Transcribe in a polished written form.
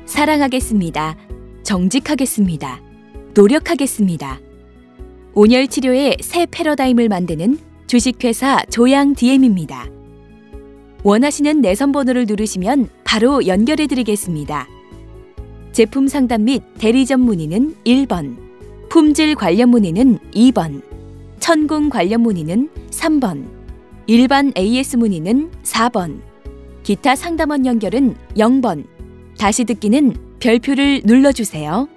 사랑하겠습니다. 정직하겠습니다. 노력하겠습니다. 온열 치료의 새 패러다임을 만드는 주식회사 조양DM입니다. 원하시는 내선 번호를 누르시면 바로 연결해 드리겠습니다. 제품 상담 및 대리점 문의는 1번, 품질 관련 문의는 2번, 천궁 관련 문의는 3번, 일반 AS 문의는 4번, 기타 상담원 연결은 0번, 다시 듣기는 별표를 눌러주세요.